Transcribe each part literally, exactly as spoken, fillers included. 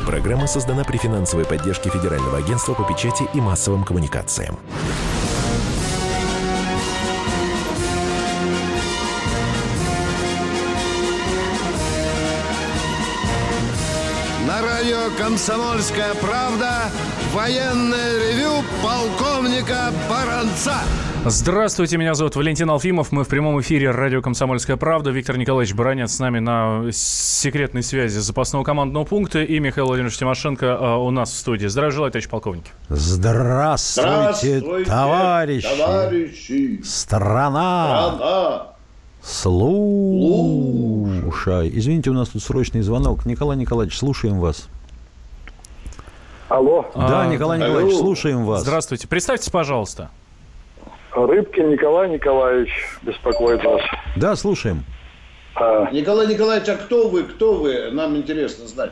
Программа создана при финансовой поддержке Федерального агентства по печати и массовым коммуникациям. На радио «Комсомольская правда» военное ревю полковника Баранца. Здравствуйте, меня зовут Валентин Алфимов. Мы в прямом эфире радио «Комсомольская правда». Виктор Николаевич Баранец с нами на секретной связи запасного командного пункта. И Михаил Владимирович Тимошенко у нас в студии. Здравия желаю, товарищ полковник. Здравствуйте, Здравствуйте товарищи. товарищи. Страна. Страна. Слушай. Извините, у нас тут срочный звонок. Николай Николаевич, слушаем вас. Алло. Да, А, Николай алло. Николаевич, слушаем вас. Здравствуйте. Представьтесь, пожалуйста. Рыбкин Николай Николаевич беспокоит вас. Да, слушаем. А, Николай Николаевич, а кто вы? Кто вы? Нам интересно знать.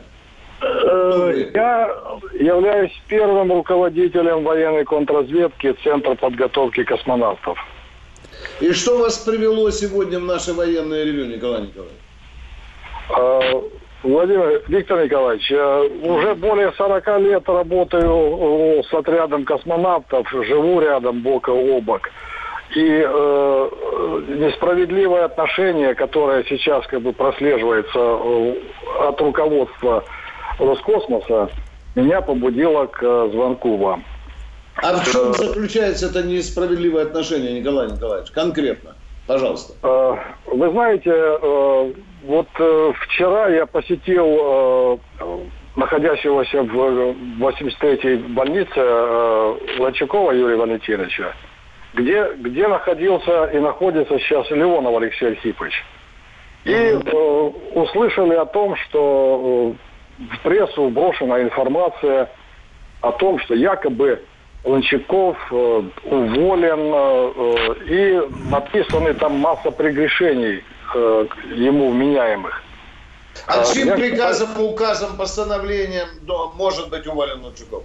э, я являюсь первым руководителем военной контрразведки Центра подготовки космонавтов. И что вас привело сегодня в наше военное ревю, Николай Николаевич? А, Владимир Виктор Николаевич, я уже более сорок лет работаю с отрядом космонавтов, живу рядом бок о бок. И э, несправедливое отношение, которое сейчас как бы прослеживается э, от руководства Роскосмоса, меня побудило к э, звонку вам. А в чем заключается это несправедливое отношение, Николай Николаевич? Конкретно, пожалуйста. Э, вы знаете, э, вот э, вчера я посетил э, находящегося в восемьдесят третьей больнице э, Ланчакова Юрия Валентиновича, где, где находился и находится сейчас Леонов Алексей Архипович. И э, услышали о том, что э, в прессу брошена информация о том, что якобы Ланчаков э, уволен, э, и написаны там масса прегрешений э, ему вменяемых. А А, чьим я приказом, указом, постановлением да, может быть уволен Ланчаков?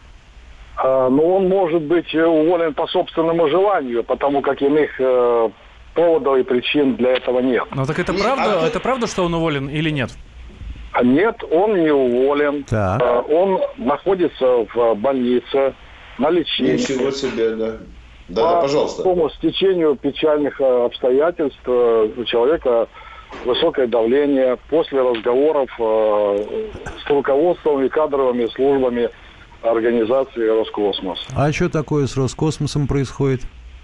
А, но он может быть уволен по собственному желанию, потому как иных э, поводов и причин для этого нет. Ну так это Не, правда? а- Это правда, что он уволен или нет? А нет, он не уволен. Так. А, он находится в больнице на лечении. Ничего себе, да. Да, По да, пожалуйста. такому стечению печальных э, обстоятельств э, у человека высокое давление после разговоров э, с руководством и кадровыми службами организации Роскосмос. А что такое с Роскосмосом происходит?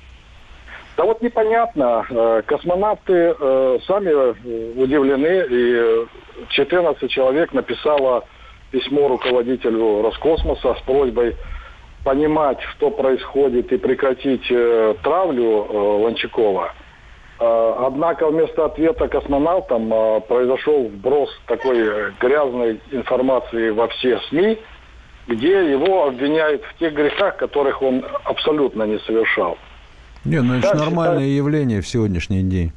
Да вот непонятно. Э, Космонавты э, сами э, удивлены, и четырнадцать человек написало письмо руководителю Роскосмоса с просьбой понимать, что происходит, и прекратить э, травлю э, Ланчакова. Э, однако вместо ответа космонавтам э, произошел вброс такой э, грязной информации во все СМИ, где его обвиняют в тех грехах, которых он абсолютно не совершал. Не, ну это же Да, нормальное явление в сегодняшний день.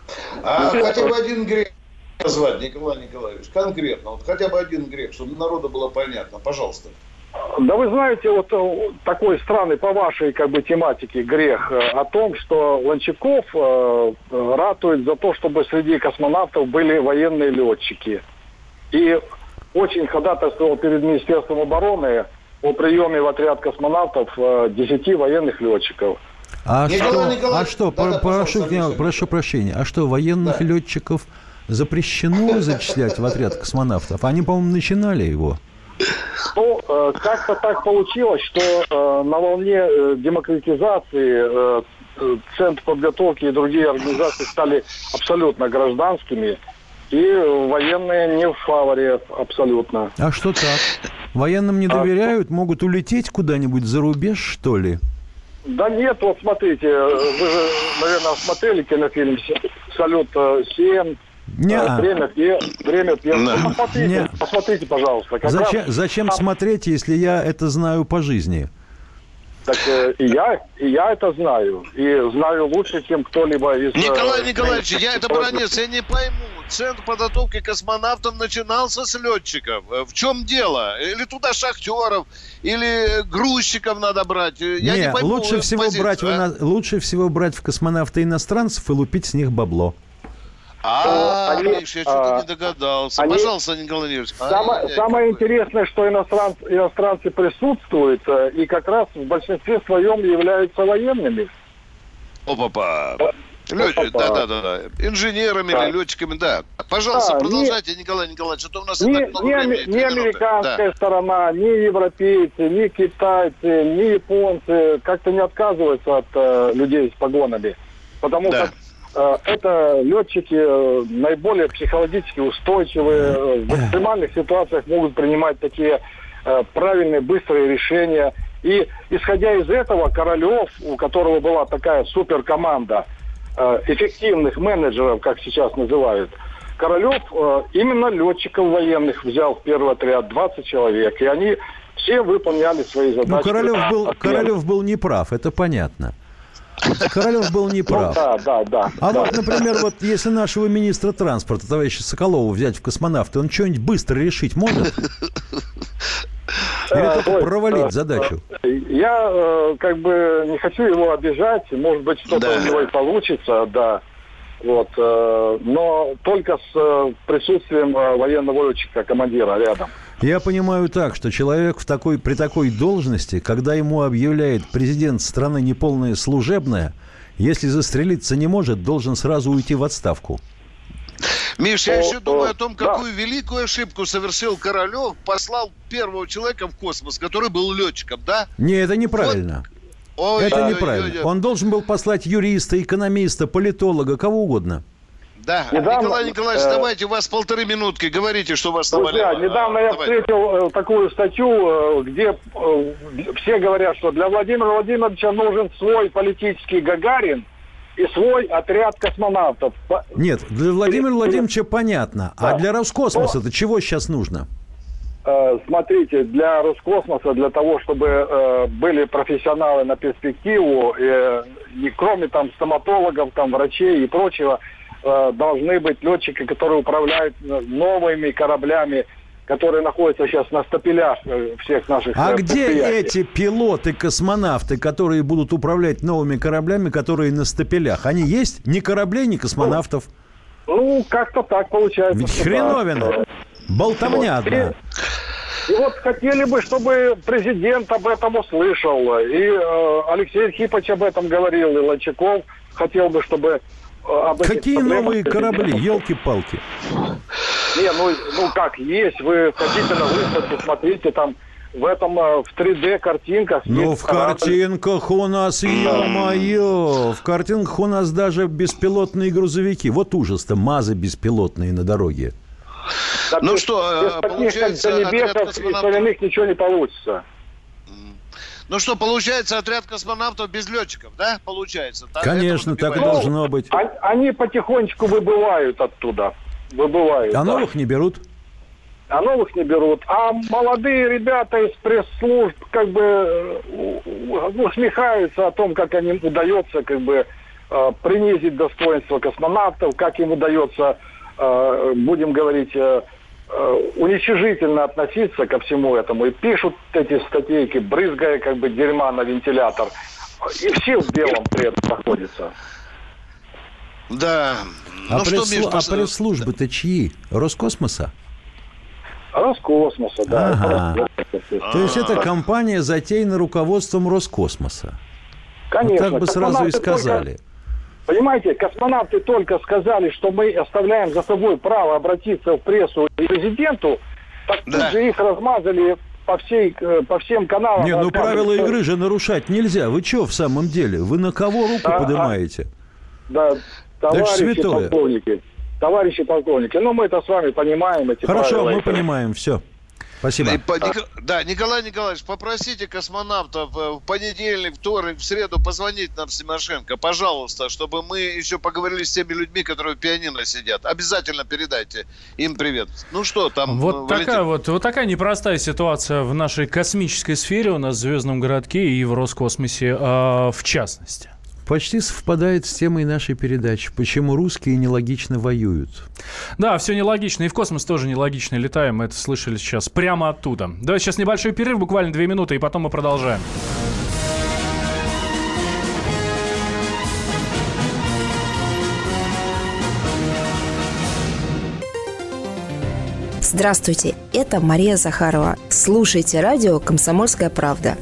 А хотя бы один грех назвать, Николай Николаевич, конкретно. Вот хотя бы один грех, чтобы народу было понятно. Пожалуйста. Да вы знаете, вот э, такой странный по вашей как бы тематике грех э, о том, что Ланчаков э, э, ратует за то, чтобы среди космонавтов были военные летчики. И очень ходатайствовал перед Министерством обороны о приеме в отряд космонавтов э, десяти военных летчиков. А Николай что, Николаевич, а что да, да, по- прошу, пожалуйста, не, Алексей. прошу прощения, а что, военных Да. летчиков запрещено зачислять в отряд космонавтов? Они, по-моему, начинали его. Ну, э, как-то так получилось, что э, на волне э, демократизации э, э, Центр подготовки и другие организации стали абсолютно гражданскими, и военные не в фаворе абсолютно. А что так? Военным не А доверяют? Могут улететь куда-нибудь за рубеж, что ли? Да нет, вот смотрите, вы же, наверное, смотрели кинофильм «Салют семь». Не, Э, Время, пе- время пе- Ну, посмотрите, Не. посмотрите, пожалуйста. Как зачем, раз зачем там- смотреть, если я это знаю по жизни? Так э, и я, и я это знаю. И знаю лучше, чем кто-либо из... э, Николай Николаевич, я это против- бронец, я не пойму. Центр подготовки космонавтов начинался с летчиков. В чем дело? Или туда шахтеров, или грузчиков надо брать? Я не, Не, пойму лучше всего, позицию, брать в а? ино- лучше всего брать в космонавты иностранцев и лупить с них бабло. А, Они, Миш, я что-то а, не догадался. они- Пожалуйста, Николай Владимирович. Самое, Ай-яй-яй, самое какой. интересное, что иностранцы, иностранцы присутствуют э, и как раз в большинстве своем являются военными. Опа-па. Лё- Опа-па. Да-да-да. Инженерами Да. или летчиками, да. Пожалуйста, Да, продолжайте, Николай Николаевич, а то у нас и Ни, так много ни, времени. ами- Три ни минуты. американская Да. сторона, ни европейцы, ни китайцы, ни японцы как-то не отказываются от э, людей с погонами. Потому Да. как э, это летчики э, наиболее психологически устойчивые, э, в экстремальных ситуациях могут принимать такие э, правильные, быстрые решения. И исходя из этого, Королев, у которого была такая суперкоманда э, эффективных менеджеров, как сейчас называют, Королев э, именно летчиков военных взял в первый отряд, двадцать человек, и они все выполняли свои задачи. Ну, Королев был, Отменно. Королев был неправ, это понятно. Королев был Ну, неправ. да, да, да. А да. вот, например, вот если нашего министра транспорта, товарища Соколова, взять в космонавты, он что-нибудь быстро решить может? Или Э, только ой, провалить э, задачу? э, Я э, как бы не хочу его обижать, может быть, что-то Да. у него и получится, да. Вот, э, но только с э, присутствием э, военного летчика, командира рядом. Я понимаю так, что человек в такой, при такой должности, когда ему объявляет президент страны неполное служебное, если застрелиться не может, должен сразу уйти в отставку. Миш, я О, еще думаю о, о том, да. какую великую ошибку совершил Королев, послал первого человека в космос, который был летчиком, да? Не, это неправильно. Ой, Это ой, неправильно. ой, ой. Он должен был послать юриста, экономиста, политолога, кого угодно. Да, Недавно, Николай Николаевич, э, давайте, у вас полторы минутки, говорите, что вас Друзья, навалило. недавно А, я давайте. встретил э, такую статью, э, где э, все говорят, что для Владимира Владимировича нужен свой политический Гагарин и свой отряд космонавтов. По- Нет, для Владимира Владимировича понятно. А Да. для Роскосмоса-то чего сейчас нужно? Э, Смотрите, для Роскосмоса, для того, чтобы э, были профессионалы на перспективу, э, и кроме там стоматологов, там врачей и прочего, э, должны быть летчики, которые управляют э, новыми кораблями, которые находятся сейчас на стапелях э, всех наших А э, где предприятий. эти пилоты-космонавты, которые будут управлять новыми кораблями, которые на стапелях? Они есть? Ни кораблей, ни космонавтов. Ну, как-то так получается. Ведь что да. хреновина. Болтовня Вот. одна. И вот хотели бы, чтобы президент об этом услышал. И э, Алексей Архипович об этом говорил, и Лончаков хотел бы, чтобы э, об этих Какие проблемах новые президент- корабли? Елки-палки. Не, ну, ну как есть, вы ходите на выставку, смотрите там в этом э, в три дэ картинках. Ну, есть в корабль. картинках у нас, ё-моё, в картинках у нас даже беспилотные грузовики. Вот ужас-то, МАЗы беспилотные на дороге. Да Ну без- что, без э, таких, получается, как Занебесов отряд и космонавтов- соляных ничего не получится. Ну что, получается, отряд космонавтов без летчиков, да? Получается. Так, Конечно, этого так и добивается. должно быть. А- Они потихонечку выбывают оттуда. Выбывают. А да. новых не берут? А новых не берут. А молодые ребята из пресс-служб как бы э, у- усмехаются о том, как им удается как бы э, принизить достоинство космонавтов, как им удается, э, будем говорить, э, э, уничижительно относиться ко всему этому. И пишут эти статейки, брызгая как бы дерьма на вентилятор. И все в белом при этом находятся. Да. А, Ну что, пресс- Миш, а пос- пресс-службы-то чьи? Роскосмоса? Роскосмоса, да. Ага. Роскосмоса. То есть это компания затеяна руководством Роскосмоса. Конечно. Вот так бы сразу и Космонавты только- сказали. Понимаете, космонавты только сказали, что мы оставляем за собой право обратиться в прессу и президенту, так тут Да. же их размазали по, всей, э, по всем каналам. Не, ну Рассказывали, правила что- игры же нарушать нельзя. Вы что в самом деле? Вы на кого руку А, а. поднимаете? Да, товарищи святое. полковники. Товарищи полковники, ну мы это с вами понимаем. Эти Хорошо, правила мы игры. понимаем. Все. Спасибо. И по- Ник- Да, Николай Николаевич, попросите космонавтов э, в понедельник, вторник, в среду позвонить нам с Тимошенко, пожалуйста, чтобы мы еще поговорили с теми людьми, которые в пианино сидят. Обязательно передайте им привет. Ну что там? Вот э, такая Валентин? вот, вот такая непростая ситуация в нашей космической сфере у нас в Звездном городке и в Роскосмосе э, в частности. Почти совпадает с темой нашей передачи. Почему русские нелогично воюют? Да, все нелогично. И в космос тоже нелогично летаем. Мы это слышали сейчас прямо оттуда. Давайте сейчас небольшой перерыв, буквально две минуты, и потом мы продолжаем. Здравствуйте, это Мария Захарова. Слушайте радио «Комсомольская правда».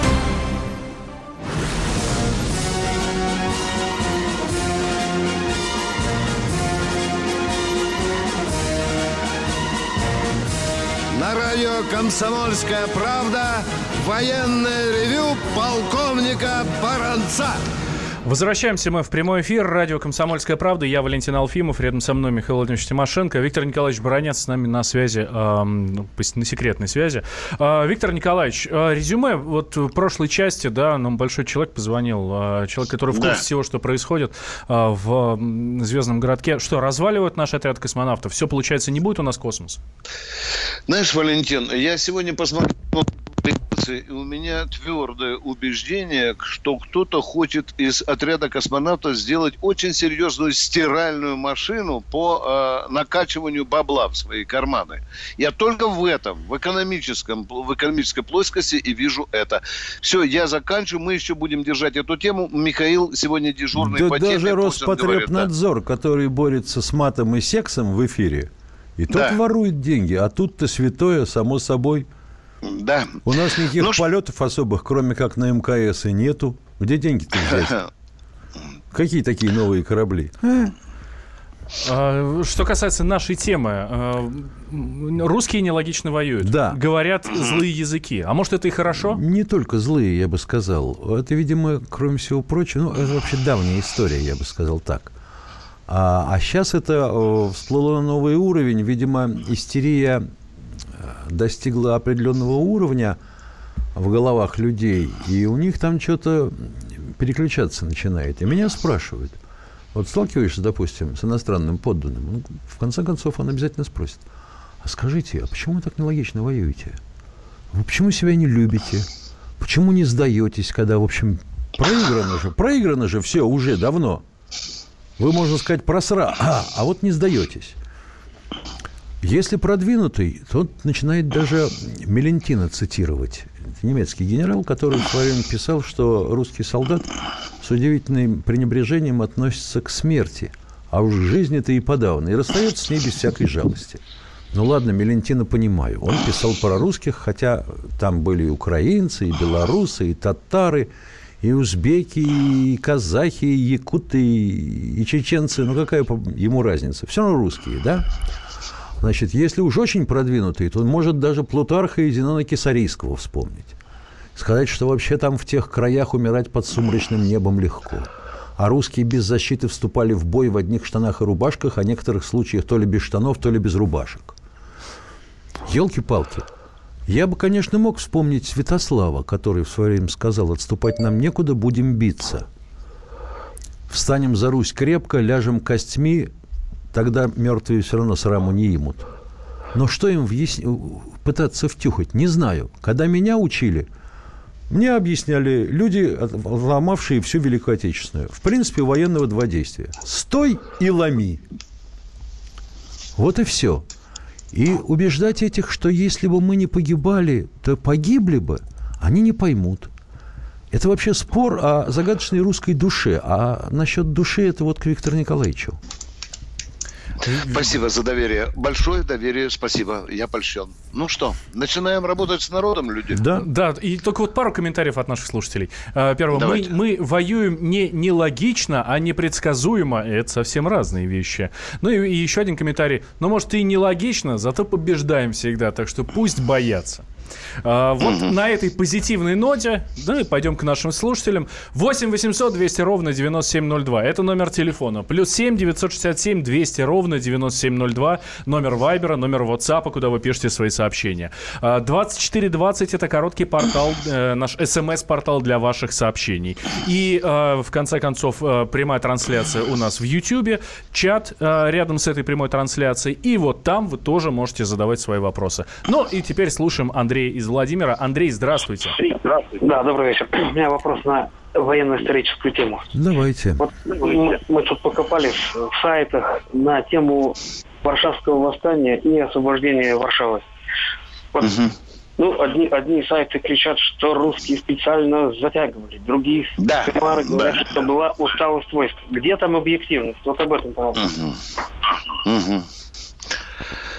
На радио «Комсомольская правда» военное ревю полковника Баранца. Возвращаемся мы в прямой эфир. Радио «Комсомольская правда». Я Валентин Алфимов. Рядом со мной Михаил Владимирович Тимошенко. Виктор Николаевич Баранец с нами на связи, э, на секретной связи. Э, Виктор Николаевич, э, резюме. Вот в прошлой части, да, нам большой человек позвонил. Э, человек, который в курсе да. всего, что происходит э, в звездном городке. Что, разваливают наш отряд космонавтов? Все, получается, не будет у нас космоса? Знаешь, Валентин, я сегодня посмотрел... И у меня твердое убеждение, что кто-то хочет из отряда космонавтов сделать очень серьезную стиральную машину по э, накачиванию бабла в свои карманы. Я только в этом, в экономическом, в экономической плоскости и вижу это. Все, я заканчиваю. Мы еще будем держать эту тему. Михаил сегодня дежурный да по теме. Даже Роспотребнадзор, говорит, да. который борется с матом и сексом в эфире, и тот да. ворует деньги. А тут-то святое, само собой. Да. У нас никаких ну, полетов особых, кроме как на эм ка эс, и нету. Где деньги-то взять? Какие такие новые корабли? Что касается нашей темы, русские нелогично воюют. Да. Говорят злые языки. А может, это и хорошо? Не только злые, я бы сказал. Это, видимо, кроме всего прочего, ну, это вообще давняя история, я бы сказал так. А, а сейчас это всплыло на новый уровень. Видимо, истерия достигла определенного уровня в головах людей, и у них там что-то переключаться начинает. И меня спрашивают, вот сталкиваешься, допустим, с иностранным подданным, ну, в конце концов он обязательно спросит, а скажите, а почему вы так нелогично воюете? Вы почему себя не любите? Почему не сдаетесь, когда, в общем, проиграно же, проиграно же все уже давно. Вы, можно сказать, просра, а, а вот не сдаетесь. Если продвинутый, то он начинает даже Мелентина цитировать. Это немецкий генерал, который в свое время писал, что русский солдат с удивительным пренебрежением относится к смерти, а уж к жизни-то и подавно, и расстается с ней без всякой жалости. Ну ладно, Мелентина понимаю. Он писал про русских, хотя там были и украинцы, и белорусы, и татары, и узбеки, и казахи, и якуты, и чеченцы. Ну какая ему разница? Все равно русские, да? Значит, если уж очень продвинутый, то он может даже Плутарха и Зенона Кесарийского вспомнить. Сказать, что вообще там в тех краях умирать под сумрачным небом легко. А русские без защиты вступали в бой в одних штанах и рубашках, а в некоторых случаях то ли без штанов, то ли без рубашек. Ёлки-палки. Я бы, конечно, мог вспомнить Святослава, который в свое время сказал, отступать нам некуда, будем биться. Встанем за Русь крепко, ляжем костьми, тогда мертвые все равно сраму не имут. Но что им въясни... пытаться втюхать? Не знаю. Когда меня учили, мне объясняли люди, ломавшие всю Великую Отечественную. В принципе, у военного два действия. Стой и ломи. Вот и все. И убеждать этих, что если бы мы не погибали, то погибли бы, они не поймут. Это вообще спор о загадочной русской душе. А насчет души это вот к Виктору Николаевичу. Спасибо за доверие. Большое доверие, спасибо. Я польщен. Ну что, начинаем работать с народом, люди? Да, да. И только вот пару комментариев от наших слушателей. Первое. Мы, мы воюем не нелогично, а непредсказуемо. Это совсем разные вещи. Ну и, и еще один комментарий. Ну, может, и нелогично, зато побеждаем всегда. Так что пусть боятся. А, вот mm-hmm. на этой позитивной ноте, да, и пойдем к нашим слушателям. восемь восемьсот двести ровно девяносто семь ноль два. Это номер телефона. Плюс семь девятьсот шестьдесят семь двести ровно девяносто семь ноль два. Номер Вайбера, номер WhatsApp, куда вы пишете свои сообщения. двадцать четыре двадцать это короткий портал, э, наш смс-портал для ваших сообщений. И э, в конце концов э, прямая трансляция у нас в Ютьюбе. Чат э, рядом с этой прямой трансляцией. И вот там вы тоже можете задавать свои вопросы. Ну и теперь слушаем Андрея из Владимира. Андрей, здравствуйте. Здравствуйте. Да, добрый вечер. У меня вопрос на военно-историческую тему. Давайте. Вот мы, мы тут покопались в сайтах на тему Варшавского восстания и освобождения Варшавы. Вот, угу. Ну, одни, одни сайты кричат, что русские специально затягивали, другие да, говорят, да. что была усталость войск. Где там объективность? Вот об этом, пожалуйста. Угу. Угу.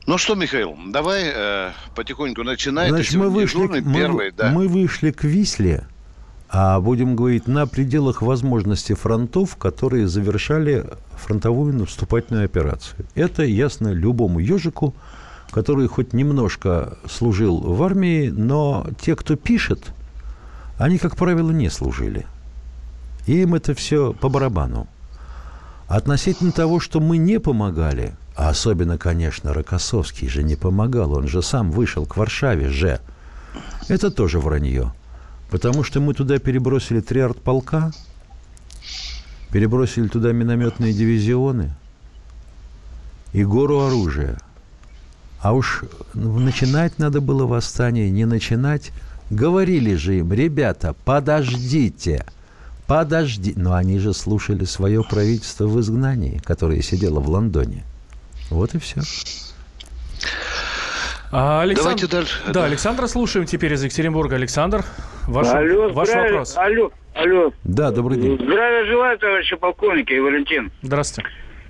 Ну что, Михаил, давай э, потихоньку начинай. Значит, мы вышли, мы, первый, да. мы вышли к Висле, а будем говорить, на пределах возможностей фронтов, которые завершали фронтовую наступательную операцию. Это ясно любому ежику, который хоть немножко служил в армии, но те, кто пишет, они, как правило, не служили. Им это все по барабану. Относительно того, что мы не помогали, а особенно, конечно, Рокоссовский же не помогал, он же сам вышел к Варшаве же, это тоже вранье. Потому что мы туда перебросили три артполка, перебросили туда минометные дивизионы и гору оружия. А уж начинать надо было восстание, не начинать. Говорили же им: ребята, подождите, подождите. Но они же слушали свое правительство в изгнании, которое сидело в Лондоне. Вот и все. А, Александр... Давайте дальше. Да, да, Александра слушаем теперь из Екатеринбурга. Александр, ваш, алло, ваш здравия... вопрос. Алло, алло. Да, добрый день. Здравия желаю, товарищи полковники и Валентин. Здравствуйте.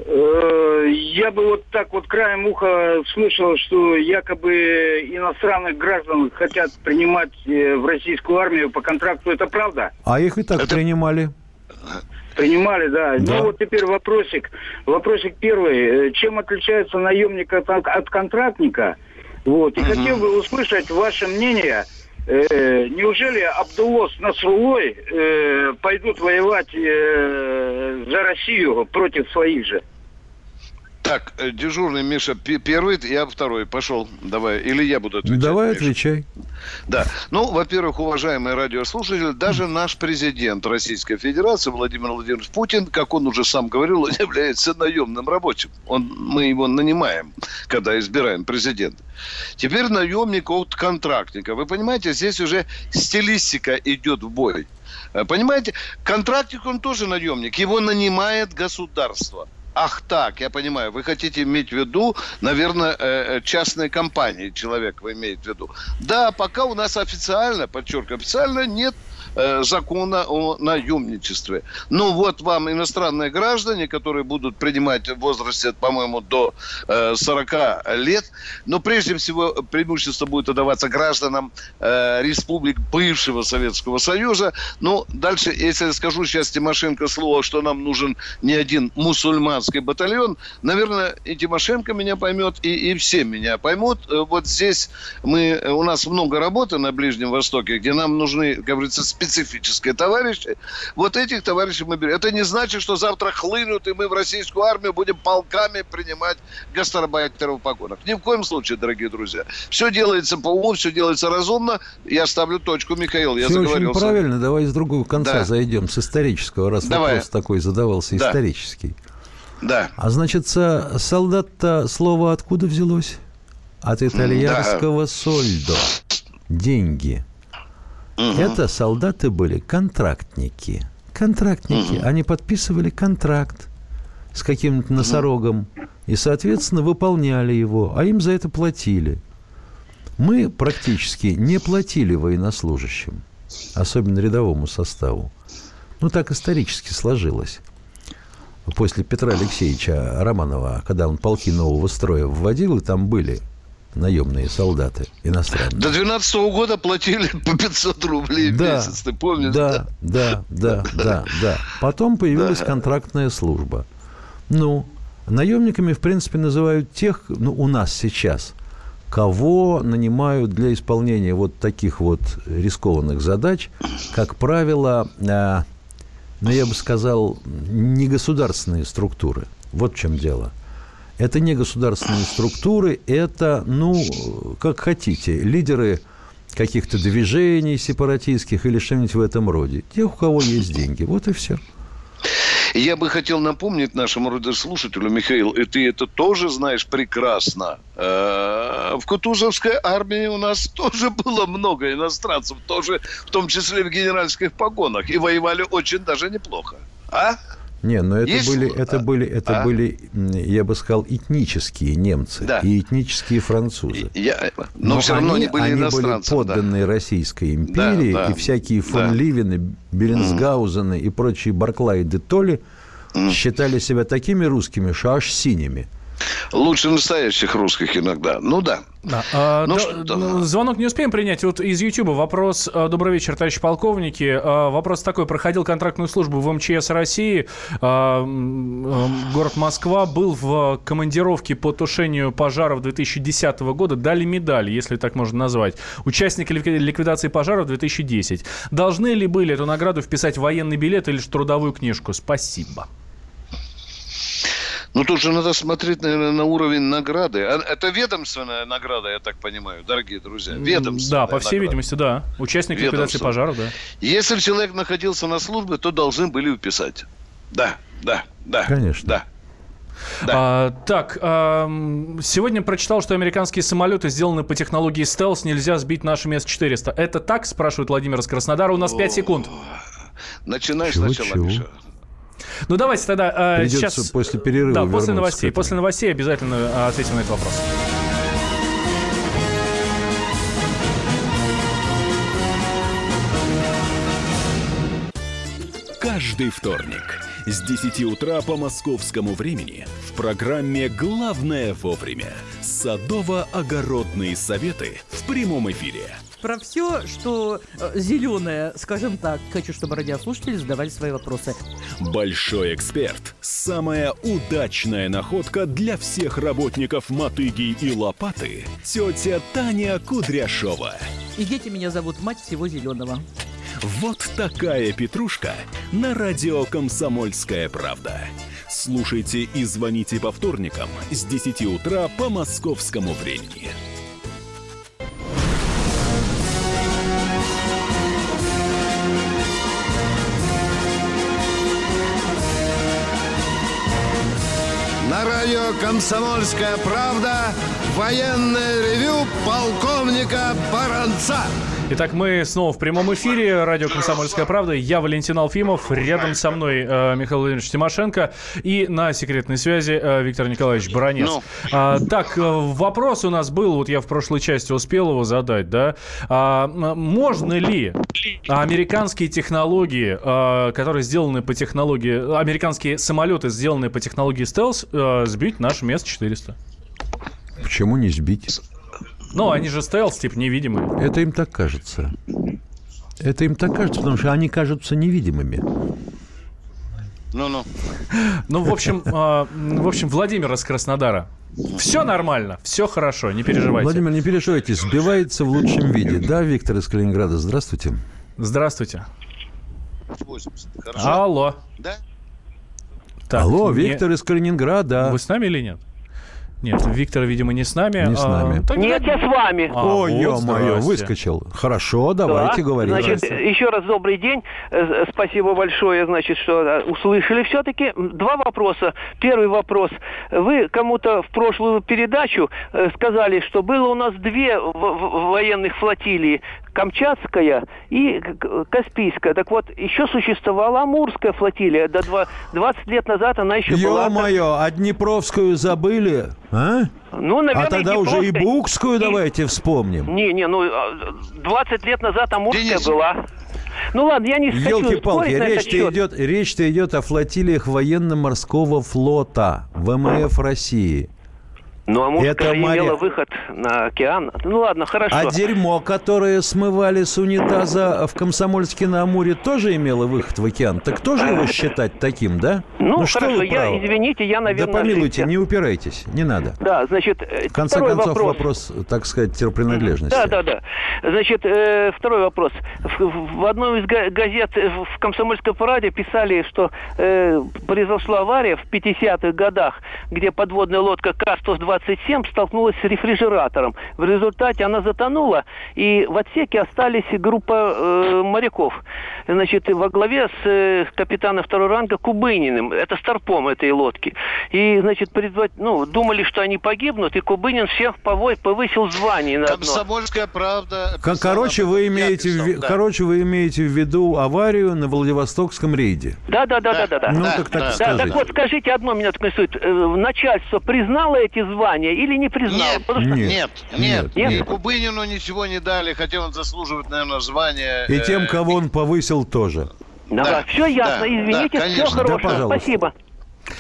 Я бы вот так вот краем уха слышал, что якобы иностранных граждан хотят принимать в российскую армию по контракту. Это правда? А их и так Это... принимали. Принимали, да. да. Ну вот теперь вопросик. Вопросик первый. Чем отличается наемник от, от контрактника? Вот. И угу. хотел бы услышать ваше мнение. Э, неужели Абдулло с Насруллой э, пойдут воевать э, за Россию против своих же? Так, дежурный Миша первый, я второй. Пошел, давай. Или я буду отвечать. Давай, Миша. Отвечай. Да. Ну, во-первых, уважаемые радиослушатели, даже наш президент Российской Федерации Владимир Владимирович Путин, как он уже сам говорил, он является наемным рабочим. Он, мы его нанимаем, когда избираем президента. Теперь наемник от контрактника. Вы понимаете, здесь уже стилистика идет в бой. Понимаете, контрактник, он тоже наемник. Его нанимает государство. Ах так, я понимаю. Вы хотите иметь в виду, наверное, частные компании, человек вы имеете в виду. Да, пока у нас официально, подчеркиваю, официально нет э, закона о наемничестве. Ну вот вам иностранные граждане, которые будут принимать в возрасте, по-моему, до э, сорок лет. Но прежде всего преимущество будет отдаваться гражданам э, республик бывшего Советского Союза. Ну, дальше, если я скажу сейчас Тимошенко слово, что нам нужен не один мусульман, батальон, наверное, и Тимошенко меня поймет, и, и все меня поймут. Вот здесь мы, у нас много работы на Ближнем Востоке, где нам нужны, как говорится, специфические товарищи. Вот этих товарищей мы берем. Это не значит, что завтра хлынут, и мы в российскую армию будем полками принимать гастарбайтеров в погонах. Ни в коем случае, дорогие друзья. Все делается по уму, все делается разумно. Я ставлю точку, Михаил, я все заговорился. Очень правильно. Давай с другого конца да. зайдем, с исторического, раз Давай. вопрос такой задавался, да. исторический. Да. А значит, солдат-то слово откуда взялось? От итальянского да. сольдо. Деньги. Угу. Это солдаты были контрактники. Контрактники. Угу. Они подписывали контракт с каким-то носорогом угу. и, соответственно, выполняли его, а им за это платили. Мы практически не платили военнослужащим, особенно рядовому составу. Ну, так исторически сложилось. После Петра Алексеевича Романова, когда он полки нового строя вводил, и там были наемные солдаты иностранные. До двенадцатого года платили по пятьсот рублей в да, месяц, ты помнишь? Да, да, да, да, да, да. Потом появилась да. контрактная служба. Ну, наемниками, в принципе, называют тех, ну, у нас сейчас, кого нанимают для исполнения вот таких вот рискованных задач, как правило, но я бы сказал, не государственные структуры. Вот в чем дело. Это не государственные структуры, это, ну, как хотите, лидеры каких-то движений сепаратистских или что-нибудь в этом роде. Те, у кого есть деньги. Вот и все. Я бы хотел напомнить нашему радиослушателю, Михаил, и ты это тоже знаешь прекрасно. В Кутузовской армии у нас тоже было много иностранцев, тоже в том числе в генеральских погонах, и воевали очень даже неплохо. А? Не, но это Есть? были, это а? были, это а? были, я бы сказал, этнические немцы да. и этнические французы. Я, но, но все равно они, они были они иностранцы. были подданные да. Российской империи, да, да. и всякие фон да. Ливены, Беренсгаузены mm. и прочие Барклай де Толли mm. считали себя такими русскими, что аж синими. Лучше настоящих русских иногда. Ну да. Да. А, ну, да, что... Звонок не успеем принять. Вот из Ютуба вопрос. Добрый вечер, товарищи полковники. Вопрос такой. Проходил контрактную службу в эм че эс России. Город Москва. Был в командировке по тушению пожаров две тысячи десятого года. Дали медаль, если так можно назвать. Участник ликвидации пожаров две тысячи десятого. Должны ли были эту награду вписать в военный билет или в трудовую книжку? Спасибо. Ну, тут же надо смотреть, наверное, на уровень награды. Это ведомственная награда, я так понимаю, дорогие друзья. Ведомственная Да, по всей награда. видимости, да. Участник ликвидации пожаров, да. Если человек находился на службе, то должны были уписать. Да, да, да. Конечно. Да. Да. А, так, а, сегодня прочитал, что американские самолеты сделаны по технологии стелс, нельзя сбить нашими эс четыреста. Это так, спрашивает Владимир из Краснодара. У нас пять секунд. Начинай чего, сначала, чего? Миша. Ну, давайте тогда э, Придется сейчас... после перерыва Да, после новостей. к После новостей обязательно э, ответим на этот вопрос. Каждый вторник с десяти утра по московскому времени в программе «Главное вовремя» садово-огородные советы в прямом эфире. Про все, что э, зеленое, скажем так. Хочу, чтобы радиослушатели задавали свои вопросы. Большой эксперт. Самая удачная находка для всех работников мотыги и лопаты. Тетя Таня Кудряшова. И дети меня зовут мать всего зеленого. Вот такая петрушка на радио «Комсомольская правда». Слушайте и звоните по вторникам с десяти утра по московскому времени. На радио «Комсомольская правда» военное ревю полковника Баранца. Итак, мы снова в прямом эфире. Радио «Комсомольская правда». Я Валентин Алфимов. Рядом со мной э, Михаил Владимирович Тимошенко. И на секретной связи э, Виктор Николаевич Баранец. Ну. А, так, э, вопрос у нас был, вот я в прошлой части успел его задать, да. А, можно ли американские технологии, э, которые сделаны по технологии... Американские самолеты, сделанные по технологии стелс, э, сбить нашими эс четыреста? Почему не сбить? Ну, они же стелс, типа, невидимые. Это им так кажется. Это им так кажется, потому что они кажутся невидимыми. Ну-ну. Ну, в общем, э, в общем, Владимир из Краснодара. Все нормально, все хорошо, не переживайте. Владимир, не переживайте, сбивается в лучшем виде. Да, Виктор из Калининграда, здравствуйте. Здравствуйте. восемьдесят. Хорошо. Алло. Да? Так, Алло, не... Виктор из Калининграда. Вы с нами или нет? Нет, Виктор, видимо, не с нами. Не с нами. А, тогда... Нет, я с вами. А, Ой, вот, ё-моё, выскочил. Хорошо, давайте да. говорить. Значит, еще раз добрый день. Спасибо большое, значит, что услышали все-таки. Два вопроса. Первый вопрос. Вы кому-то в прошлую передачу сказали, что было у нас две военных флотилии. Камчатская и Каспийская. Так вот, еще существовала Амурская флотилия. До двадцать лет назад она еще была... Ё-моё, а Днепровскую забыли? А? Ну, наверное, а тогда уже и Букскую и... давайте вспомним. Не, не, ну, двадцать лет назад Амурская Денис. была. Ну ладно, я не хочу Ёлки-палки, спорить на этот речь-то счет. идет, речь-то идет о флотилиях военно-морского флота ВМФ России. Ну, Амурская Это имела море... выход на океан. Ну, ладно, хорошо. А дерьмо, которое смывали с унитаза в Комсомольске-на-Амуре, тоже имело выход в океан? Так тоже его считать таким, да? Ну, ну хорошо, я, извините, я, наверное... Да помилуйте, ошибся. не упирайтесь, не надо. Да, значит, в конце второй концов, вопрос. вопрос, так сказать, терпринадлежности. Да, да, да. Значит, э, второй вопрос. В, в одной из газет в «Комсомольской правде» писали, что э, произошла авария в пятидесятых годах, где подводная лодка К сто двадцать семь столкнулась с рефрижератором. В результате она затонула, и в отсеке остались группа э, моряков. Значит, во главе с э, капитаном второго ранга Кубыниным. Это старпом этой лодки. И, значит, предвод... ну, думали, что они погибнут, и Кубынин всех повой... повысил звание на одно. Комсомольская правда. Короче, вы имеете, писал, в... да. Короче, вы имеете в виду аварию на Владивостокском рейде. Да, да, да, да, да. да. Ну, да, так, так да. скажите. Да, так вот, скажите, одно меня интересует. Начальство признало эти звания или не признало? Нет, что... нет, нет, нет, нет, нет. Кубынину ничего не дали, хотя он заслуживает, наверное, звания. И тем, кого он повысил, тоже. Да, да. Все ясно, да, извините, да, все хорошего, да, спасибо.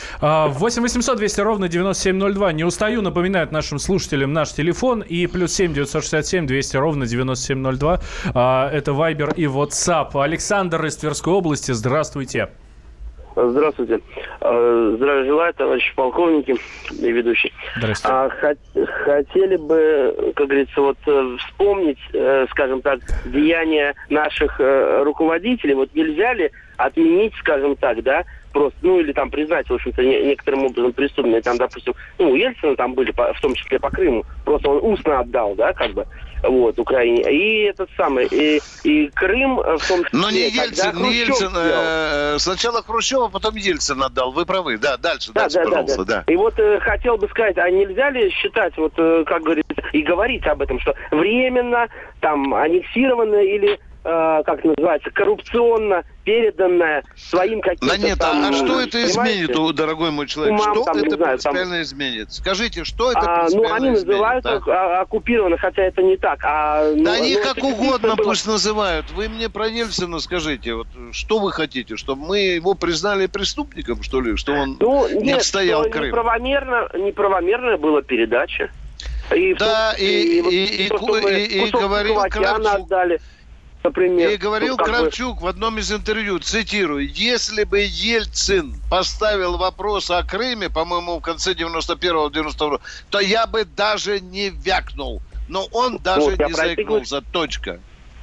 восемь восемьсот двести ровно девяносто семь ноль два. Не устаю напоминать нашим слушателям наш телефон. И плюс семь девятьсот шестьдесят семь двести ровно девяносто семь ноль два. Это Viber и WhatsApp. Александр из Тверской области. Здравствуйте. Здравствуйте. Здравия желаю, товарищи полковники и ведущие. Здравствуйте. А, хотели бы, как говорится, вот вспомнить, скажем так, деяния наших руководителей. Вот нельзя ли отменить, скажем так, да, просто, ну, или там признать, в общем-то, не, некоторым образом преступные, там, допустим, ну, у Ельцина там были, по, в том числе по Крыму, просто он устно отдал, да, как бы, вот, Украине. И этот самый, и, и Крым в том числе... Но не Ельцин, не Ельцин, э, сначала Хрущев, а потом Ельцин отдал, вы правы, да, дальше, да, дальше, да, пожалуйста, да, да. да. И вот э, хотел бы сказать, а нельзя ли считать, вот, э, как говорится, и говорить об этом, что временно, там, аннексировано или... как это называется, коррупционно переданная своим каким-то да нет, там... а что это изменит, дорогой мой человек? Умам, что там, это знаю, принципиально там... изменит? Скажите, что это а, принципиально ну, они изменит? называются Да? оккупированы, хотя это не так. А, да ну, они ну, как угодно было... пусть называют. Вы мне про Ельцина скажите, вот что вы хотите, чтобы мы его признали преступником, что ли, что он ну, не нет, отстоял что Крым? Неправомерно, неправомерная была передача. И да, том, и, и, и, и, то, и, и, и говорил Кравчук. Отдали. Например, и говорил ну, Кравчук бы... в одном из интервью, цитирую, если бы Ельцин поставил вопрос о Крыме, по-моему, в конце девяносто первого девяносто второго, то я бы даже не вякнул. Но он даже вот, не заикнулся. Точка.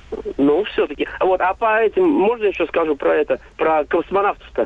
Ну, все-таки. Вот, а по этим, можно еще скажу про это, про космонавтов-то?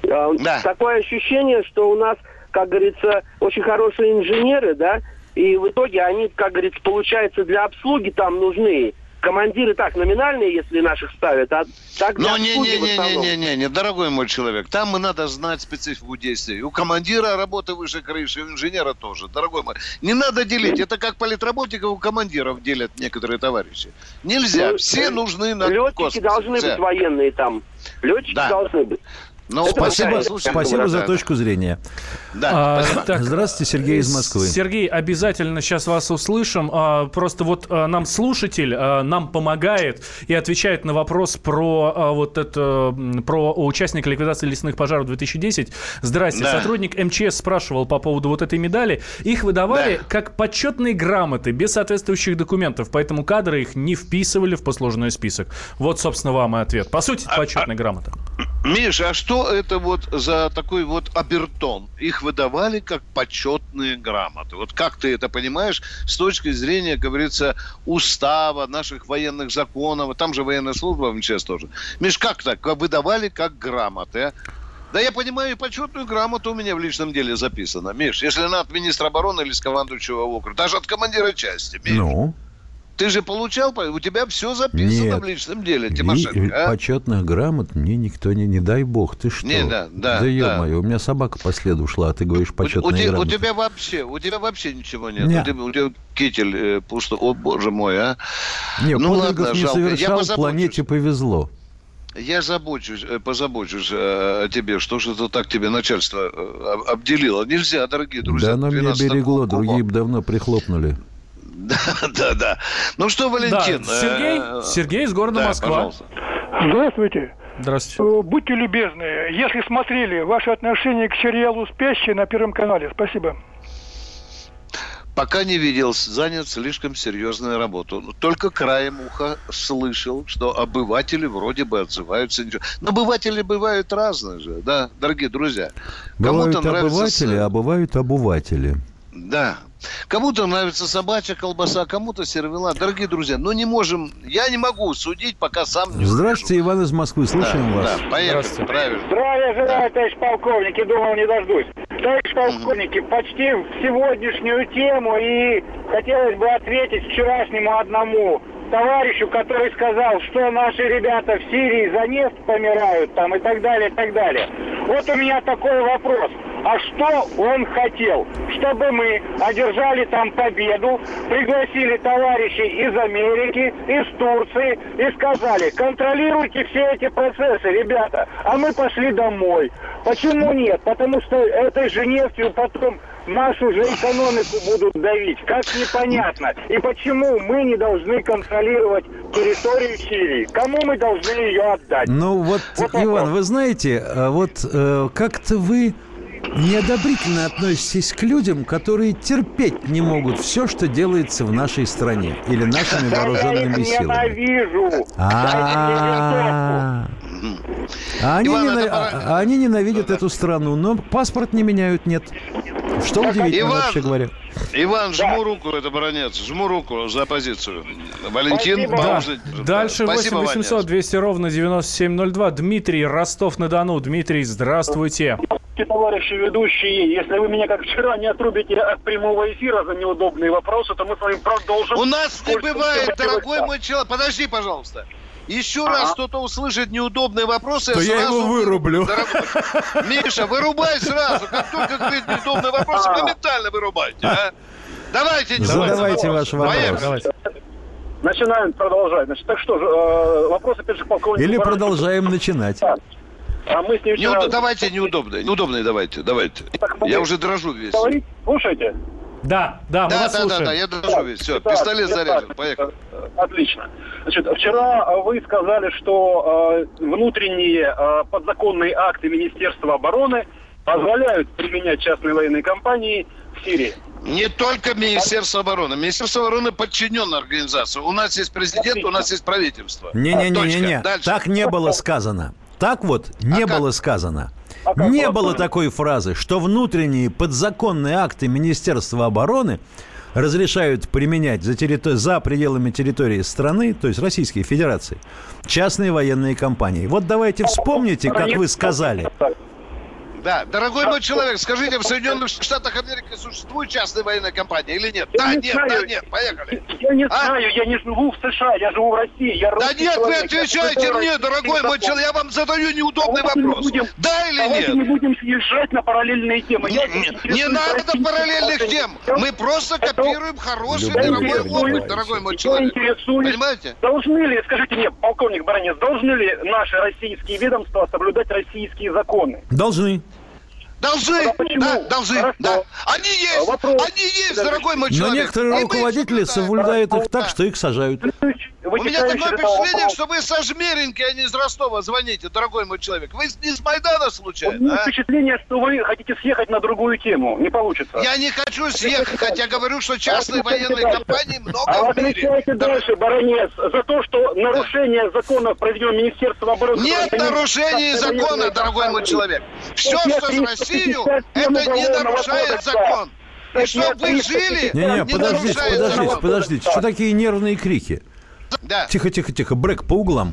Да. Такое ощущение, что у нас, как говорится, очень хорошие инженеры, да, и в итоге они, как говорится, получается, для обслуги там нужны. Командиры так, номинальные, если наших ставят, а так для обслуги в основном. Но не-не-не-не-не, дорогой мой человек, там и надо знать специфику действий. У командира работы выше крыши, у инженера тоже, дорогой мой. Не надо делить, это как политработников у командиров делят некоторые товарищи. Нельзя, ну, все нужны на летчики космосе. должны все. быть военные там, летчики да. должны быть. Ну, спасибо, спасибо за точку зрения. Да, а, так, здравствуйте, Сергей из Москвы. Сергей, обязательно сейчас вас услышим. А, просто вот а, нам слушатель а, нам помогает и отвечает на вопрос про а, вот это про участника ликвидации лесных пожаров две тысячи десять. Здрасте, да. Сотрудник эм че эс спрашивал по поводу вот этой медали. Их выдавали да. как почетные грамоты без соответствующих документов, поэтому кадры их не вписывали в послужной список. Вот, собственно, вам и ответ. По сути, это почетная а, грамота. Миша, а что это вот за такой вот обертон? Их выдавали как почетные грамоты. Вот как ты это понимаешь с точки зрения, как говорится, устава, наших военных законов? Там же военная служба в эм че эс тоже. Миш, как так? Выдавали как грамоты, а? Да я понимаю, и почетную грамоту у меня в личном деле записано. Миш, если она от министра обороны или с командующего округа, даже от командира части. Миш. Ну? Ты же получал, у тебя все записано Нет. в личном деле, Тимошенко. И, а? Почетных грамот мне никто не... Не дай бог, ты что? Не, да, да, да, ё-моё, да. у меня собака по следу шла, а ты говоришь почетные у, у, грамоты. У тебя вообще, у тебя вообще ничего нет. нет. У, тебя, у тебя китель э, пусто. О, боже мой, а. Нет, ну подвигов ладно, не жалко. совершал, планете повезло. Я забочусь, позабочусь э, о тебе, что же это так тебе начальство э, обделило. Нельзя, дорогие друзья. Да оно меня берегло, другие бы давно прихлопнули. Да, да, да. Ну что, Валентин? Да. Сергей? Э, Сергей из города да, Москва. Пожалуйста. Здравствуйте. Здравствуйте. Будьте любезны, если смотрели ваше отношение к сериалу «Спящие» на Первом канале. Спасибо. Пока не видел, занят слишком серьезной работой. Только краем уха слышал, что обыватели вроде бы отзываются. Но обыватели бывают разные же, да, дорогие друзья. Бывают Кому-то обыватели, нравится... а бывают обуватели. Да. Кому-то нравится собачья колбаса, кому-то сервелат. Дорогие друзья, ну не можем, я не могу судить, пока сам не Здравствуйте, скажу. Иван из Москвы, слушаем да, вас. Да, поехали, правильно. Здравия желаю, товарищ полковник, и думал, не дождусь. Товарищ полковники, mm-hmm. почти в сегодняшнюю тему, и хотелось бы ответить вчерашнему одному товарищу, который сказал, что наши ребята в Сирии за нефть помирают там и так далее, и так далее. Вот у меня такой вопрос. А что он хотел? Чтобы мы одержали там победу, пригласили товарищей из Америки, из Турции и сказали, контролируйте все эти процессы, ребята, а мы пошли домой. Почему нет? Потому что этой же нефтью потом нашу же экономику будут давить. Как непонятно. И почему мы не должны контролировать территорию Сирии? Кому мы должны ее отдать? Ну вот, вот Иван, вопрос. Вы знаете, вот э, как-то вы неодобрительно относитесь к людям, которые терпеть не могут все, что делается в нашей стране или нашими вооруженными силами. Ненавижу. А они, ненав... а они ненавидят эту страну, но паспорт не меняют, нет. Что удивительно, Иван, вообще говоря. Иван, жму руку, это Баранец, жму руку за оппозицию. Валентин, да. жить. Дальше да. восемь восемьсот двести ровно девяносто семь ноль два. Дмитрий, Ростов-на-Дону. Дмитрий, здравствуйте. Товарищи ведущие, если вы меня как вчера не отрубите от прямого эфира за неудобные вопросы, то мы с вами продолжим. У нас не бывает, дорогой мой человек. Подожди, пожалуйста. Еще ага. раз кто-то услышит неудобные вопросы, то я, я его вырублю. Дорогой. Миша, вырубай сразу. Как только говорит неудобные вопросы, ага. моментально вырубайте. А? Давайте, не задавайте ваши вопросы. Начинаем, продолжать. Значит, так что же, вопрос опять же полковника. Или продолжаем начинать. А мы с ним вчера... Неуд... Давайте неудобные. Неудобные давайте, давайте. Так, я уже дрожу весь. Говорить? Слушайте. Да, да, мы да, вас да, слушаем. Да, да, я дрожу весь. Все, Итак, пистолет заряжен. Поехали. Отлично. Значит, вчера вы сказали, что э, внутренние э, подзаконные акты Министерства обороны позволяют применять частные военные компании в Сирии. Не только Министерство обороны. Министерство обороны подчинено организации. У нас есть президент, Отлично. У нас есть правительство. Не-не-не-не, так не было сказано. Так вот, не а было как? сказано. А не было такой фразы, что внутренние подзаконные акты Министерства обороны разрешают применять за, территори... за пределами территории страны, то есть Российской Федерации, частные военные компании. Вот давайте вспомните, как вы сказали. Да, дорогой мой человек, скажите, в Соединенных Штатах Америки существует частная военная компания или нет? Я да, не нет, знаю. да, нет, поехали. Я не а? знаю, я не живу в США, я живу в России. Я да нет, человек. Вы отвечаете мне, дорогой мой человек, я вам задаю неудобный давайте вопрос. Будем, да или нет? Мы будем съезжать на параллельные темы. Не, не, не надо параллельных тем, мы просто копируем хороший мировой опыт, дорогой мой человек. Понимаете? Должны ли, скажите мне, полковник Баранец, должны ли наши российские ведомства соблюдать российские законы? Должны. Должны, да, должны, Хорошо. да. Они есть, Вопрос. они есть, дорогой мой человек. Но некоторые руководители соблюдают их так, что их сажают. У меня такое впечатление, что вы со Жмеринки, а не из Ростова звоните, дорогой мой человек. Вы не с Майдана случайно? У меня а? впечатление, что вы хотите съехать на другую тему. Не получится. Я не хочу съехать, хотя говорю, что частные военные дальше. компании много а в мире. Отвечайте дальше, Баранец, за то, что нарушение да. закона проведено Министерством обороны... Нет нарушения закона, дорогой мой человек. Все, что с Россию, это не нарушает закон. И чтобы вы жили, Не-не, не подождите, подождите, закон. подождите. Что такие нервные крики? Да. Тихо, тихо, тихо. Брэк по углам.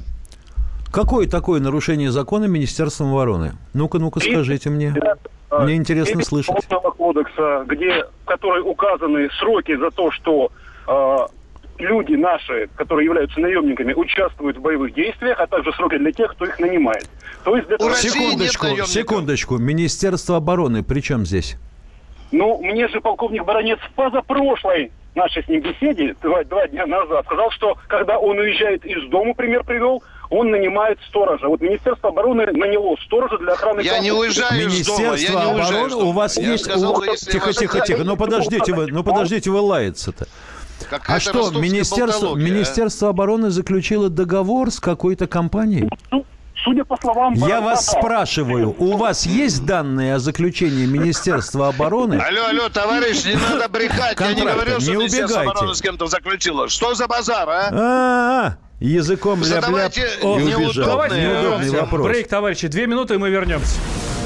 Какое такое нарушение закона Министерством обороны? Ну-ка, ну-ка, скажите мне. Мне интересно слышать. Кодекса, где, в которой указаны сроки за то, что э, люди наши, которые являются наемниками, участвуют в боевых действиях, а также сроки для тех, кто их нанимает. То есть для того... Секундочку, секундочку. Министерство обороны при чем здесь? Ну, мне же полковник Баранец в позапрошлой нашей с ним беседе два, два дня назад сказал, что когда он уезжает из дома, пример привел, он нанимает сторожа. Вот Министерство обороны наняло сторожа для охраны... Я не уезжаю из дома, я не уезжаю из дома. У вас я есть... Сказал, у... Тихо, тихо, тихо, ну подождите вы, ну подождите вы лаяться-то. А что, Министерство, Министерство а? обороны заключило договор с какой-то компанией? Судя по словам... Я вас спрашиваю, у вас есть данные о заключении Министерства обороны? Алло, алло, товарищ, не надо брехать. Я не говорил, что Министерство обороны с кем-то заключило. Что за базар, а? А-а-а. Языком ляп-ляп и убежал. Давайте вернемся. Брейк, товарищи, две минуты, и мы вернемся.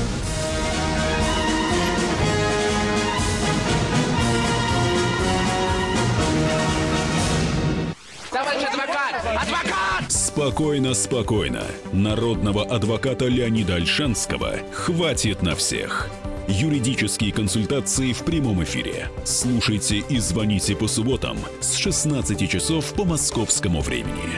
Спокойно, спокойно. Народного адвоката Леонида Ольшанского хватит на всех. Юридические консультации в прямом эфире. Слушайте и звоните по субботам с шестнадцати часов по московскому времени.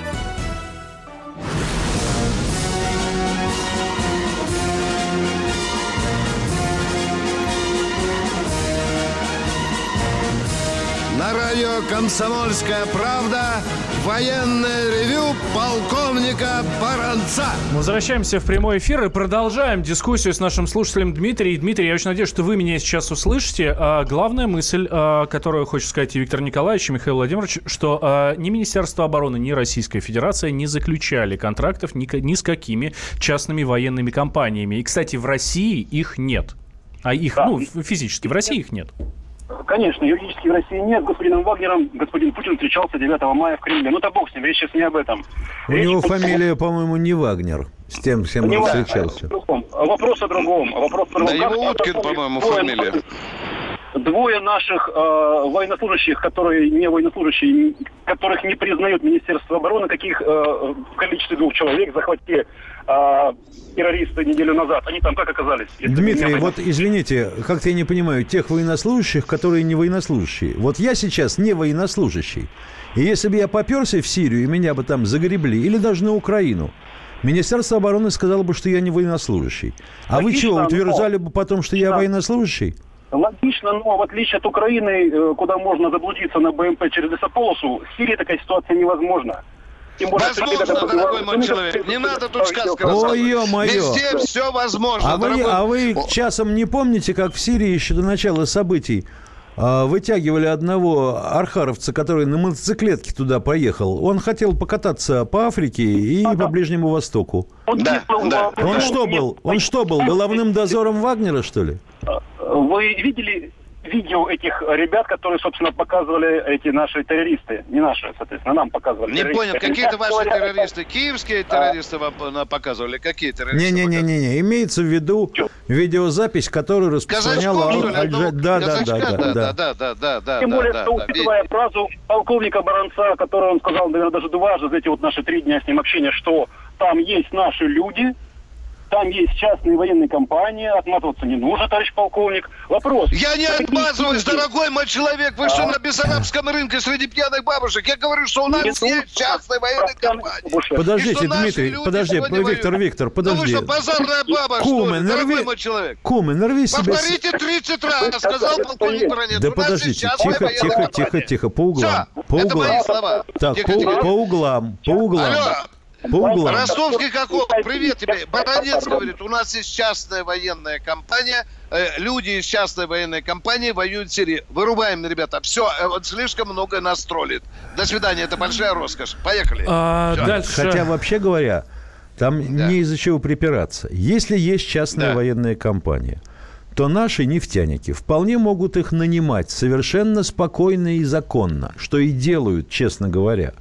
На радио «Комсомольская правда» военное ревю полковника Баранца. Мы возвращаемся в прямой эфир и продолжаем дискуссию с нашим слушателем Дмитрием. Дмитрий, я очень надеюсь, что вы меня сейчас услышите. А главная мысль, а, которую хочет сказать и Виктор Николаевич, и Михаил Владимирович, что а, ни Министерство обороны, ни Российская Федерация не заключали контрактов ни, ни с какими частными военными компаниями. И, кстати, в России их нет. А их, да. ну, физически в России их нет? Конечно, юридически в России нет. С господином Вагнером господин Путин встречался девятого мая в Кремле. Ну, то бог с ним, речь сейчас не об этом. У речь него по... фамилия, по-моему, не Вагнер. С тем, с кем он встречался. Вопрос о другом. Вопрос о другом. Да его Уткин, по-моему, фамилия. Двое наших э, военнослужащих, которые не военнослужащие, которых не признают Министерство обороны, каких э, в количестве двух человек захватили э, террористы неделю назад. Они там как оказались? Дмитрий, вот извините, как-то я не понимаю, тех военнослужащих, которые не военнослужащие. Вот я сейчас не военнослужащий. И если бы я поперся в Сирию, и меня бы там загребли, или даже на Украину, Министерство обороны сказало бы, что я не военнослужащий. А логично, вы чего, утверждали но... бы потом, что я военнослужащий? Логично, но в отличие от Украины, куда можно заблудиться на БМП через лесополосу, в Сирии такая ситуация невозможна. Тем более, возможно, дорогой мой человек, не надо тут сказки рассказывать. Ой, ё-моё. Везде все возможно. А вы, а вы часом не помните, как в Сирии еще до начала событий вытягивали одного архаровца, который на мотоциклетке туда поехал? Он хотел покататься по Африке и по Ближнему Востоку. Да, да. Он что был? Он что был? Головным дозором Вагнера, что ли? Вы видели видео этих ребят, которые, собственно, показывали эти наши террористы? Не наши, соответственно, нам показывали. Не понял, какие-то ваши террористы? Киевские террористы вам показывали? Какие террористы? Не-не-не, имеется в виду видеозапись, которую распространяла Аль-Джазира. Да, да, да, да, да, да, да, да. Тем более, что, учитывая фразу полковника Баранца, которую он сказал, наверное, даже дважды за эти вот наши три дня с ним общения, что там есть наши люди, там есть частные военные компании, отмазываться не нужно, товарищ полковник. Вопрос. Я не отмазываюсь, дорогой мой человек. Вы а? что, на Бессарабском рынке среди пьяных бабушек? Я говорю, что у нас Нет, есть частные военные компании. Подождите, Дмитрий, подожди, Виктор, Виктор, подожди. Ну вы что, базарная баба, Кумен, что ли, дорогой рви... мой человек? Кумен, нарви себе... Повторите тридцать раз, сказал полковник Баранец. Да подождите, тихо, тихо, тихо, тихо, по углам. По это углам. мои слова. Так, по, по углам, по углам. Алло. По углам. Ростовский каков, привет тебе. Баранец говорит, у нас есть частная военная компания, э, люди из частной военной компании воюют в Сирии. Вырубаем, ребята. Все, э, вот слишком много нас троллит. До свидания, это большая роскошь. Поехали. А, дальше. Хотя, вообще говоря, там да. не из-за чего припираться. Если есть частная да. военная компания, то наши нефтяники вполне могут их нанимать совершенно спокойно и законно, что и делают, честно говоря.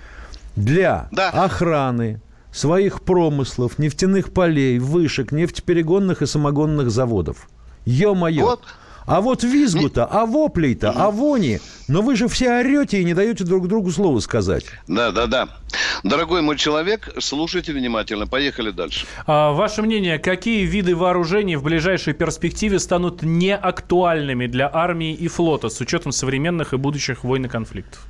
Для да. охраны своих промыслов, нефтяных полей, вышек, нефтеперегонных и самогонных заводов. Ё-моё. Вот. А вот визгу-то, а воплей-то, а вони. Но вы же все орете и не даете друг другу слова сказать. Да, да, да. Дорогой мой человек, слушайте внимательно. Поехали дальше. А, ваше мнение, какие виды вооружений в ближайшей перспективе станут неактуальными для армии и флота с учетом современных и будущих войн и конфликтов?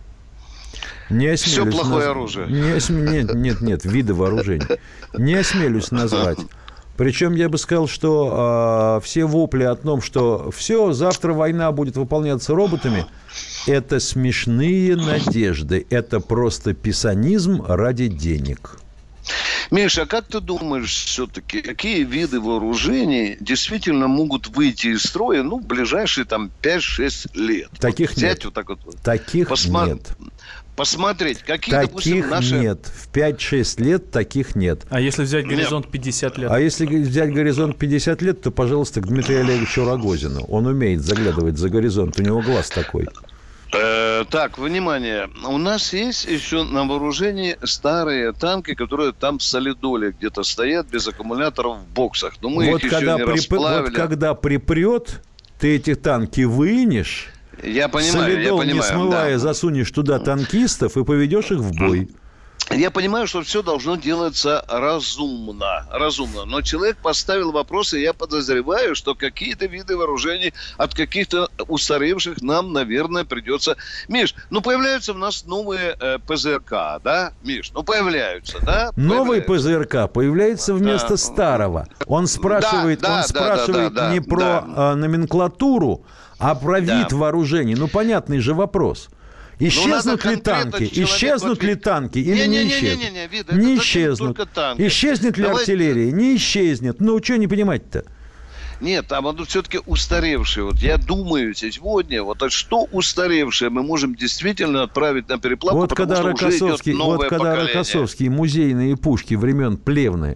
Не Все плохое наз... оружие. Не осм... Нет, нет, нет, виды вооружений. Не осмелюсь назвать. Причем я бы сказал, что э, все вопли о том, что все, завтра война будет выполняться роботами, это смешные надежды. Это просто писанизм ради денег. Миша, а как ты думаешь, все-таки, какие виды вооружений действительно могут выйти из строя, ну, в ближайшие там пять-шесть лет? Таких вот нет. Вот так вот, таких посма... нет. Посмотреть, какие, таких допустим, наши... нет. В пять-шесть лет таких нет. А если взять горизонт пятьдесят лет? А если взять горизонт пятьдесят лет, то, пожалуйста, к Дмитрию Олеговичу Рогозину. Он умеет заглядывать за горизонт. У него глаз такой. Э, так, внимание. У нас есть еще на вооружении старые танки, которые там в солидоле где-то стоят, без аккумуляторов в боксах. Но мы вот их когда еще не прип... расплавили. Вот когда припрет, ты эти танки вынешь... Я понимаю, солидол, я понимаю, не смывая, да. засунешь туда танкистов и поведешь их в бой. Я понимаю, что все должно делаться разумно, разумно. Но человек поставил вопрос, и я подозреваю, что какие-то виды вооружений от каких-то устаревших нам, наверное, придется... Миш, ну появляются у нас новые э, ПЗРК, да, Миш? Ну появляются, да? Новый ПЗРК появляется вместо да. старого. Он спрашивает, да, да, он да, спрашивает да, да, не да, про да. э, номенклатуру, а про да. вид вооружений. Ну, понятный же вопрос. Исчезнут ли танки? Исчезнут ли танки или не, не исчезнут? Не, не, не, видно, не исчезнут. Исчезнет ли Давайте... артиллерия? Не исчезнет. Ну, что не понимать-то? Нет, там оно все-таки устаревшее. Вот я думаю сегодня, вот а что устаревшее мы можем действительно отправить на переплавку, вот потому когда что уже идет новое Вот когда поколение. Рокоссовские музейные пушки времен Плевны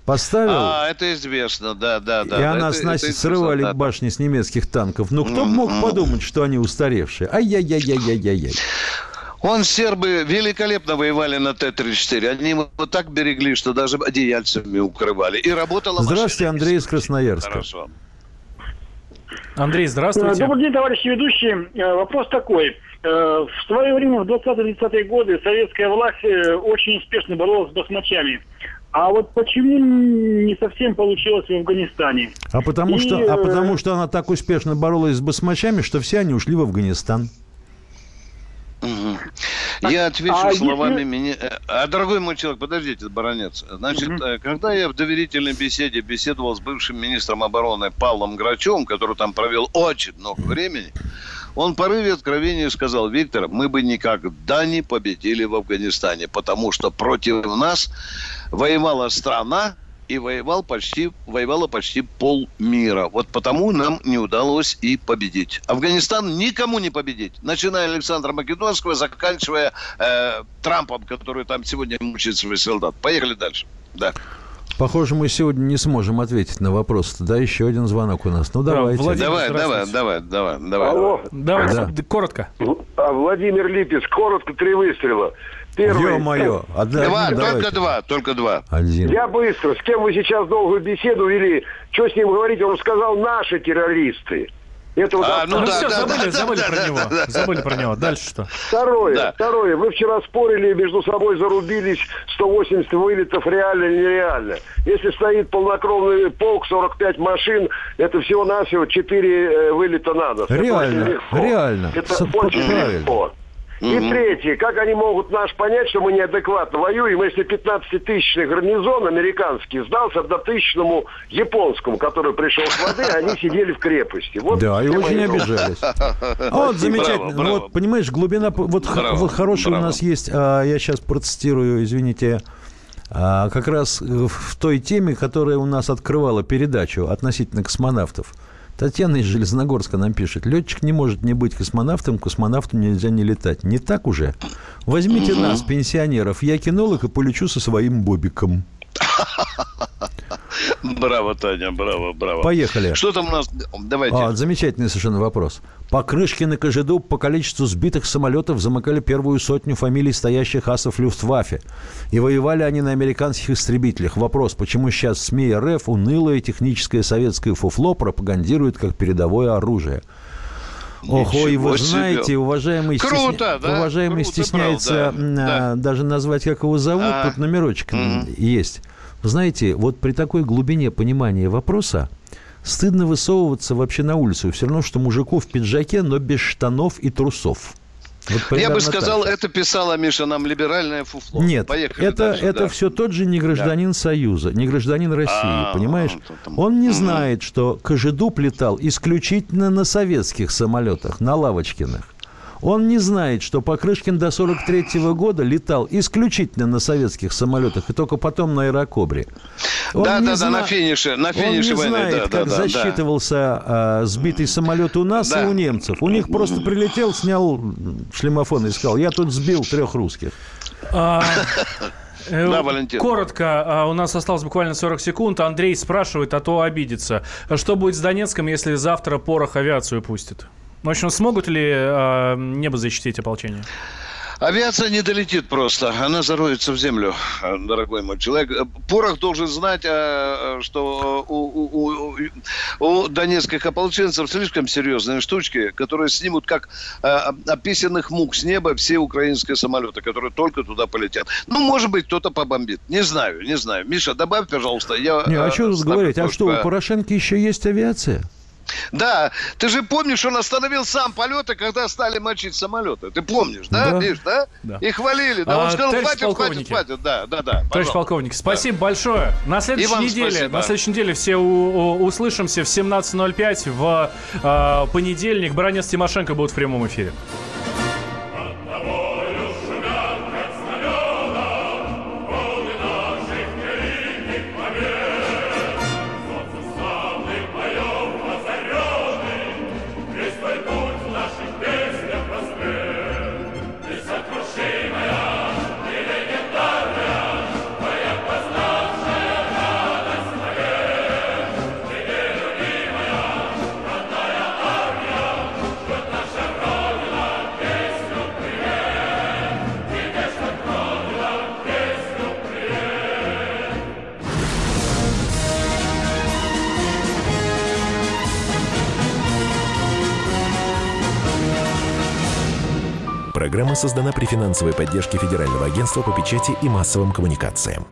поставил. А, это известно, да, да, да. И она это, сносит, это срывали да. башни с немецких танков. Ну, кто мог подумать, что они устаревшие? Ай-яй-яй-яй-яй-яй. Он, сербы, великолепно воевали на Т тридцать четыре. Они его так берегли, что даже одеяльцами укрывали. И работала машина. Здравствуйте, Андрей из Красноярска. Хорошо. Андрей, здравствуйте. Добрый день, товарищи ведущие. Вопрос такой. В свое время, в двадцатые-тридцатые годы, советская власть очень успешно боролась с басмачами. А вот почему не совсем получилось в Афганистане? А потому, И, что, а потому что она так успешно боролась с басмачами, что все они ушли в Афганистан. Угу. Я отвечу а словами если... меня. А, дорогой мой человек, подождите, баронец. Значит, угу. когда я в доверительной беседе беседовал с бывшим министром обороны Павлом Грачевым, который там провел очень много времени, он в порыве откровения сказал: Виктор, мы бы никогда не победили в Афганистане, потому что против нас воевала страна, и воевал почти, воевало почти полмира. Вот потому нам не удалось и победить. Афганистан никому не победить. Начиная Александра Македонского, заканчивая э, Трампом, который там сегодня мучает своих солдат. Поехали дальше. Да. Похоже, мы сегодня не сможем ответить на вопрос. Да, еще один звонок у нас. Ну, давайте. Владимир, давай, давай, давай, давай, давай. Алло. Давай, да. коротко. А, Владимир Липец, коротко, три выстрела. Первый. Ё-моё. Одна, два, ну, только давайте. два, только два. Один. Я быстро. С кем вы сейчас долгую беседу вели? Что с ним говорить? Он сказал, наши террористы. Это вот а, ну, ну да, все, да, забыли, да, забыли да, про да, него. да, да. Забыли про него. Дальше что? Второе, Да. второе. Вы вчера спорили, между собой зарубились, сто восемьдесят вылетов реально или нереально. Если стоит полнокровный полк, сорок пять машин, это всего-навсего четыре вылета надо. Реально, реально. Это С- очень правильно. легко. И Мгм. третье, как они могут нас понять, что мы неадекватно воюем, если пятнадцатитысячный гарнизон американский сдался однотысячному японскому, который пришел с воды, а они сидели в крепости. Вот Да, и все очень мои обижались. А вот замечательно. Браво, браво. Вот, понимаешь, глубина... Вот, х- Браво, вот хороший браво. у нас есть... а, я сейчас процитирую, извините, а, как раз в той теме, которая у нас открывала передачу относительно космонавтов. Татьяна из Железногорска нам пишет: летчик не может не быть космонавтом, космонавту нельзя не летать. Не так уже? Возьмите Угу. нас, пенсионеров, я кинолог и полечу со своим бобиком. Браво, Таня, браво, браво. Поехали. Что там у нас? Давайте. А, замечательный совершенно вопрос. Покрышки на Кожеду по количеству сбитых самолетов замыкали первую сотню фамилий стоящих асов Люфтваффе. И воевали они на американских истребителях. Вопрос: почему сейчас СМИ РФ унылое техническое советское фуфло пропагандирует как передовое оружие? Ох, ой, вы себе. знаете, уважаемый, Круто, стесня... да? уважаемый Круто, стесняется правда. а, даже назвать, как его зовут. А. Тут номерочек Мгм. есть. Вы знаете, вот при такой глубине понимания вопроса стыдно высовываться вообще на улицу. Все равно, что мужику в пиджаке, но без штанов и трусов. Вот Я примерно бы сказал, так. это писала, Миша, нам либеральное фуфло. Нет, Поехали это, дальше, это да. все тот же не гражданин Союза, не гражданин России, А, понимаешь? вот это. Он не Мгм. знает, что Кожедуб летал исключительно на советских самолетах, на Лавочкиных. Он не знает, что Покрышкин до сорок третьего года летал исключительно на советских самолетах и только потом на аэрокобре. Он Да, не да, да, зна- на финише, на финише Он не войны, знает, да, как да, да, засчитывался а, сбитый самолет у нас Да. и у немцев. У них просто прилетел, снял шлемофон и сказал: я тут сбил трех русских. А, э, Да, Валентин. Коротко, а, у нас осталось буквально сорок секунд. Андрей спрашивает, а то обидится. Что будет с Донецком, если завтра порох авиацию пустит? В общем, смогут ли а, небо защитить ополчение? Авиация не долетит просто. Она зароется в землю, дорогой мой человек. Порох должен знать, а, что у, у, у, у донецких ополченцев слишком серьезные штучки, которые снимут как а, описанных мук с неба все украинские самолеты, которые только туда полетят. Ну, может быть, кто-то побомбит. Не знаю, не знаю. Миша, добавь, пожалуйста. Я, Не, а что тут ставлю говорить? А только- что, у Порошенко еще есть авиация? Да, ты же помнишь, он остановил сам полеты, когда стали мочить самолеты. Ты помнишь, да, Да. Миш, да? Да. И хвалили. Да, А, он сказал, товарищ хватит, хватит, полковники. хватит. Да, да, да. Товарищ пожалуйста. полковник, спасибо большое. На следующей вам неделе, спасибо. на следующей неделе все у- у- услышимся в семнадцать ноль пять в а, понедельник. Баранец, Тимошенко будут в прямом эфире. Программа создана при финансовой поддержке Федерального агентства по печати и массовым коммуникациям.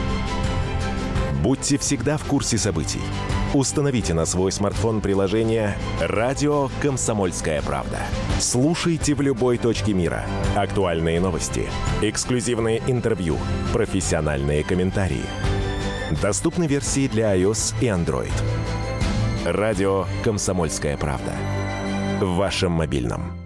Будьте всегда в курсе событий. Установите на свой смартфон приложение «Радио Комсомольская правда». Слушайте в любой точке мира. Актуальные новости, эксклюзивные интервью, профессиональные комментарии. Доступны версии для iOS и Android. «Радио Комсомольская правда». В вашем мобильном.